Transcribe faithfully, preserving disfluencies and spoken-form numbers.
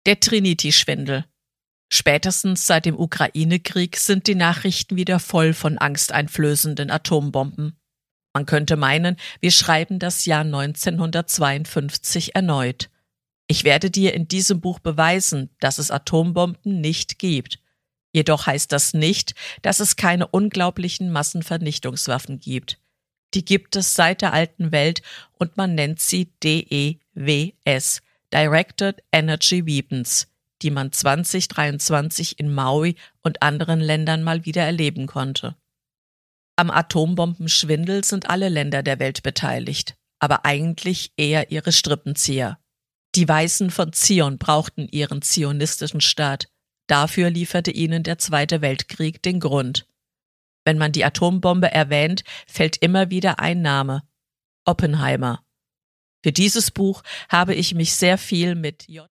Der Trinity-Schwindel. Spätestens seit dem Ukraine-Krieg sind die Nachrichten wieder voll von angsteinflößenden Atombomben. Man könnte meinen, wir schreiben das Jahr neunzehnhundertzweiundfünfzig erneut. Ich werde dir in diesem Buch beweisen, dass es Atombomben nicht gibt. Jedoch heißt das nicht, dass es keine unglaublichen Massenvernichtungswaffen gibt. Die gibt es seit der alten Welt und man nennt sie D E W S, Directed Energy Weapons, die man zwanzig dreiundzwanzig in Maui und anderen Ländern mal wieder erleben konnte. Am Atombombenschwindel sind alle Länder der Welt beteiligt, aber eigentlich eher ihre Strippenzieher. Die Weißen von Zion brauchten ihren zionistischen Staat. Dafür lieferte ihnen der Zweite Weltkrieg den Grund. Wenn man die Atombombe erwähnt, fällt immer wieder ein Name: Oppenheimer. Für dieses Buch habe ich mich sehr viel mit J.